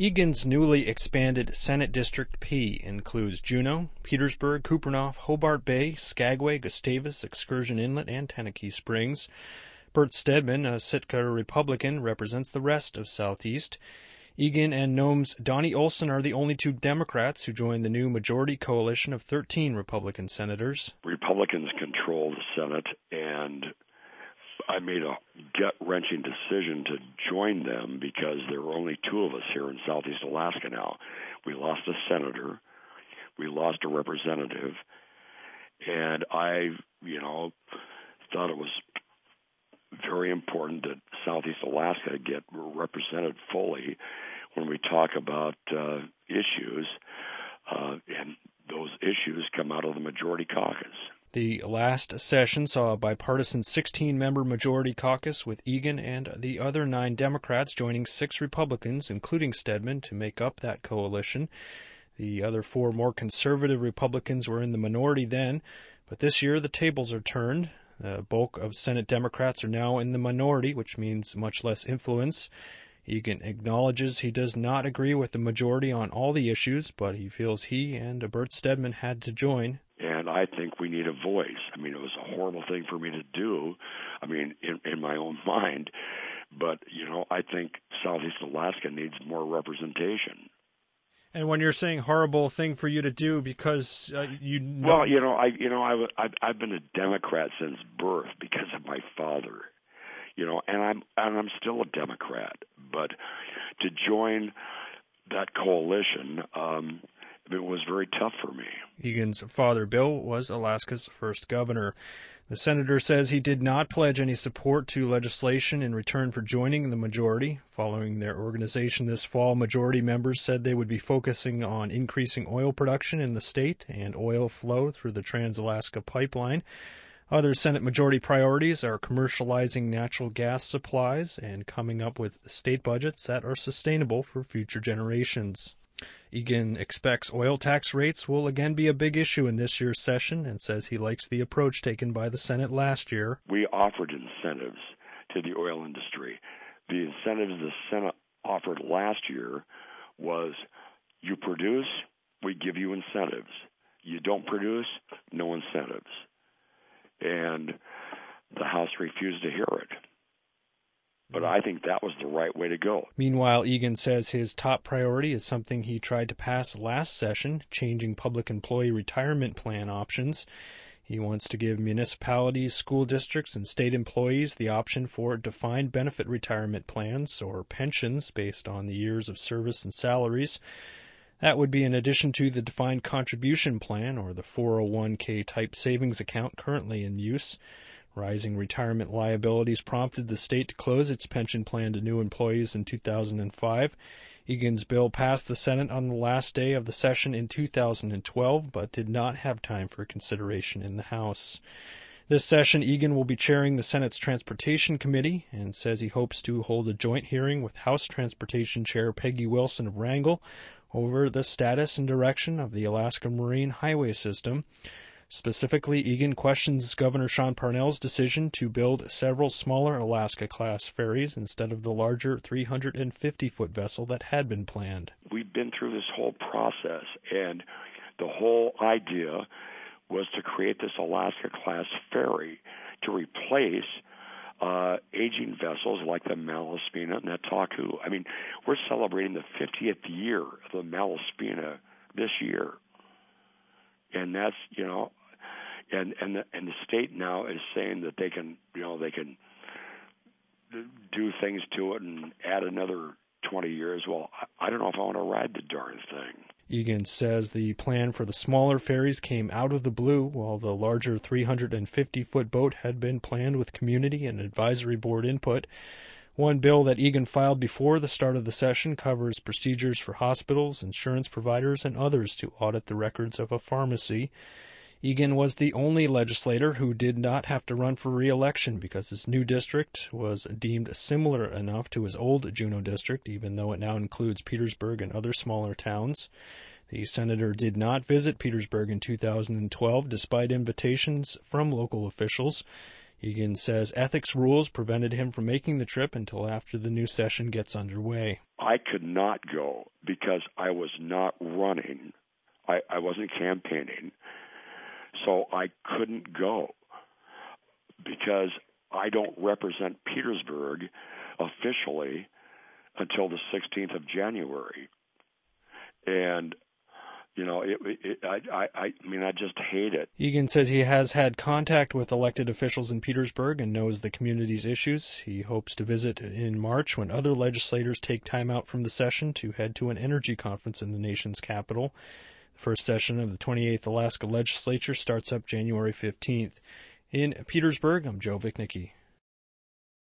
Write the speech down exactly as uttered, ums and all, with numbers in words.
Egan's newly expanded Senate District P includes Juneau, Petersburg, Kupreanof, Hobart Bay, Skagway, Gustavus, Excursion Inlet, and Tenakee Springs. Bert Stedman, a Sitka Republican, represents the rest of Southeast. Egan and Nome's Donnie Olson are the only two Democrats who joined the new majority coalition of thirteen Republican senators. Republicans control the Senate, and I made a gut-wrenching decision to join them because there are only two of us here in Southeast Alaska now. We lost a senator, we lost a representative, and I, you know, thought it was very important that Southeast Alaska get represented fully when we talk about uh, issues, uh, and those issues come out of the majority caucus. The last session saw a bipartisan sixteen-member majority caucus with Egan and the other nine Democrats joining six Republicans, including Stedman, to make up that coalition. The other four more conservative Republicans were in the minority then, but this year the tables are turned. The bulk of Senate Democrats are now in the minority, which means much less influence. Egan acknowledges he does not agree with the majority on all the issues, but he feels he and Bert Stedman had to join. And I think we need a voice. I mean, it was a horrible thing for me to do, I mean, in, in my own mind. But, you know, I think Southeast Alaska needs more representation. And when you're saying horrible thing for you to do because uh, you know... Well, you know, I you know, I, I've, I've been a Democrat since birth because of my father, you know, and I'm and I'm still a Democrat. But to join that coalition, um, it was very tough for me. Egan's father, Bill, was Alaska's first governor. The senator says he did not pledge any support to legislation in return for joining the majority. Following their organization this fall, majority members said they would be focusing on increasing oil production in the state and oil flow through the Trans-Alaska Pipeline. Other Senate majority priorities are commercializing natural gas supplies and coming up with state budgets that are sustainable for future generations. Egan expects oil tax rates will again be a big issue in this year's session and says he likes the approach taken by the Senate last year. We offered incentives to the oil industry. The incentives the Senate offered last year was you produce, we give you incentives. You don't produce, no incentives. And the House refused to hear it. But I think that was the right way to go. Meanwhile, Egan says his top priority is something he tried to pass last session, changing public employee retirement plan options. He wants to give municipalities, school districts, and state employees the option for defined benefit retirement plans or pensions based on the years of service and salaries. That would be in addition to the defined contribution plan or the four oh one k type savings account currently in use. Rising retirement liabilities prompted the state to close its pension plan to new employees in two thousand five. Egan's bill passed the Senate on the last day of the session in two thousand twelve, but did not have time for consideration in the House. This session, Egan will be chairing the Senate's Transportation Committee and says he hopes to hold a joint hearing with House Transportation Chair Peggy Wilson of Wrangell over the status and direction of the Alaska Marine Highway System. Specifically, Egan questions Governor Sean Parnell's decision to build several smaller Alaska-class ferries instead of the larger three hundred fifty foot vessel that had been planned. We've been through this whole process, and the whole idea was to create this Alaska-class ferry to replace uh, aging vessels like the Malaspina and the Taku. I mean, we're celebrating the fiftieth year of the Malaspina this year. And that's, you know, and and the, and the state now is saying that they can, you know, they can do things to it and add another twenty years. Well, I, I don't know if I want to ride the darn thing. Egan says the plan for the smaller ferries came out of the blue, while the larger three hundred fifty foot boat had been planned with community and advisory board input. One bill that Egan filed before the start of the session covers procedures for hospitals, insurance providers, and others to audit the records of a pharmacy. Egan was the only legislator who did not have to run for re-election because his new district was deemed similar enough to his old Juneau district, even though it now includes Petersburg and other smaller towns. The senator did not visit Petersburg in two thousand twelve, despite invitations from local officials. Egan says ethics rules prevented him from making the trip until after the new session gets underway. I could not go because I was not running. I, I wasn't campaigning. So I couldn't go because I don't represent Petersburg officially until the sixteenth of January. And You know, it, it, I, I, I mean, I just hate it. Egan says he has had contact with elected officials in Petersburg and knows the community's issues. He hopes to visit in March when other legislators take time out from the session to head to an energy conference in the nation's capital. The first session of the twenty-eighth Alaska Legislature starts up January fifteenth. In Petersburg, I'm Joe Vichnicki.